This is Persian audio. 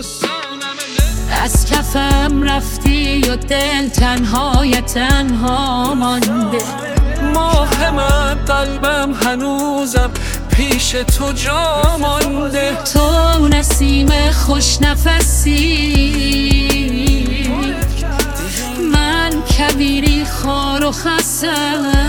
از کفم رفتی و دل تنهای تنها مانده. ماه من قلبم هنوزم پیش تو جا مانده. تو نسیم خوش نفسی، من کویری خار و خسم.